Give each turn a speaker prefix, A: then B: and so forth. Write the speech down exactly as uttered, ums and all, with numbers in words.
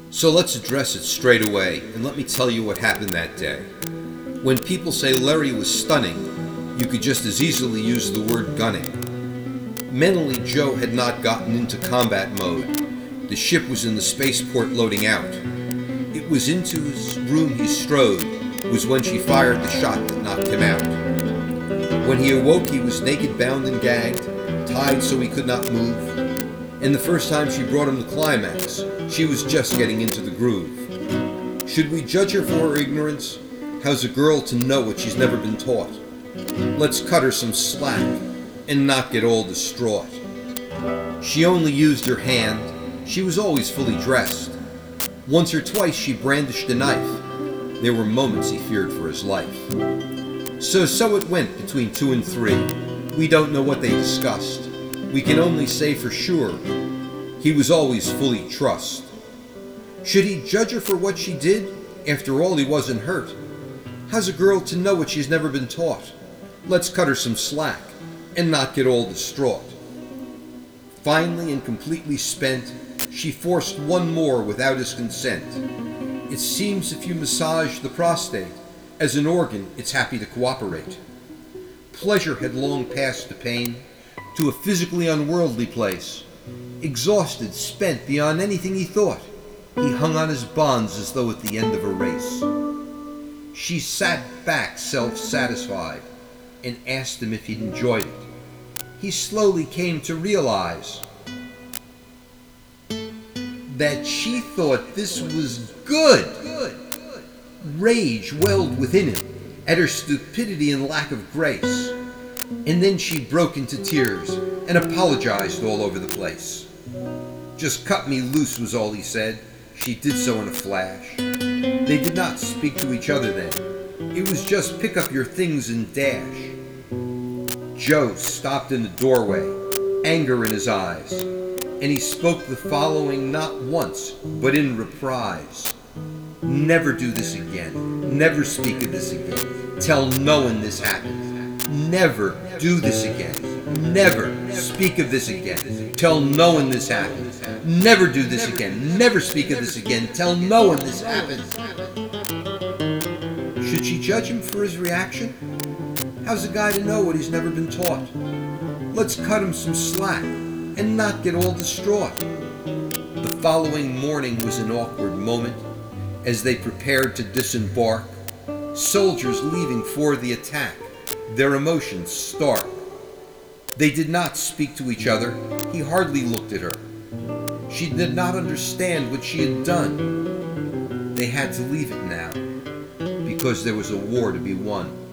A: So let's address it straight away, and let me tell you what happened that day. When people say Larry was stunning, you could just as easily use the word gunning. Mentally, Joe had not gotten into combat mode. The ship was in the spaceport loading out. It was into his room he strode, was when she fired the shot that knocked him out. When he awoke, he was naked, bound and gagged, tied so he could not move. And the first time she brought him the climax, she was just getting into the groove. Should we judge her for her ignorance? How's a girl to know what she's never been taught? Let's cut her some slack and not get all distraught. She only used her hand. She was always fully dressed. Once or twice she brandished a knife. There were moments he feared for his life. So, so it went between two and three. We don't know what they discussed. We can only say for sure, he was always fully trussed. Should he judge her for what she did? After all, he wasn't hurt. How's a girl to know what she's never been taught? Let's cut her some slack and not get all distraught. Finally and completely spent, she forced one more without his consent. It seems if you massage the prostate, as an organ, it's happy to cooperate. Pleasure had long passed the pain to a physically unworldly place. Exhausted, spent beyond anything he thought, he hung on his bonds as though at the end of a race. She sat back self-satisfied and asked him if he'd enjoyed it. He slowly came to realize that she thought this was good. Rage welled within him at her stupidity and lack of grace. And then she broke into tears and apologized all over the place. Just cut me loose was all he said. She did so in a flash. They did not speak to each other then. It was just pick up your things and dash. Joe stopped in the doorway, anger in his eyes, and he spoke the following not once, but in reprise. Never do this again. Never speak of this again. Tell no one this happened. Never do this again. Never speak of this again. Tell no one this happened. Never do this again. Never speak of this again. Tell no one this happened. Should she judge him for his reaction? How's a guy to know what he's never been taught? Let's cut him some slack and not get all distraught. The following morning was an awkward moment as they prepared to disembark. Soldiers leaving for the attack, their emotions stark. They did not speak to each other. He hardly looked at her. She did not understand what she had done. They had to leave it now because there was a war to be won.